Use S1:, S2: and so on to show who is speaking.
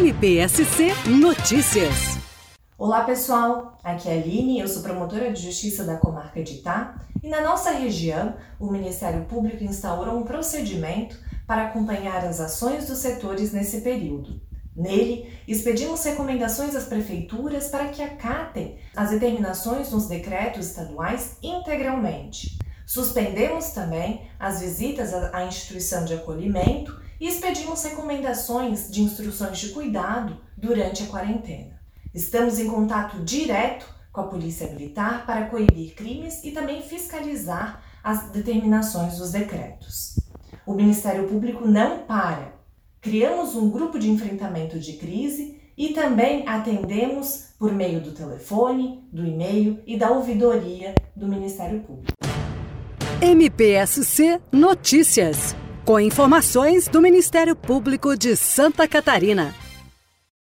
S1: MPSC Notícias.
S2: Olá pessoal, aqui é a Aline, eu sou promotora de justiça da comarca de Itá e na nossa região o Ministério Público instaurou um procedimento para acompanhar as ações dos setores nesse período. Nele, expedimos recomendações às prefeituras para que acatem as determinações nos decretos estaduais integralmente. Suspendemos também as visitas à instituição de acolhimento e expedimos recomendações de instruções de cuidado durante a quarentena. Estamos em contato direto com a Polícia Militar para coibir crimes e também fiscalizar as determinações dos decretos. O Ministério Público não para. Criamos um grupo de enfrentamento de crise e também atendemos por meio do telefone, do e-mail e da ouvidoria do Ministério Público.
S1: MPSC Notícias, com informações do Ministério Público de Santa Catarina.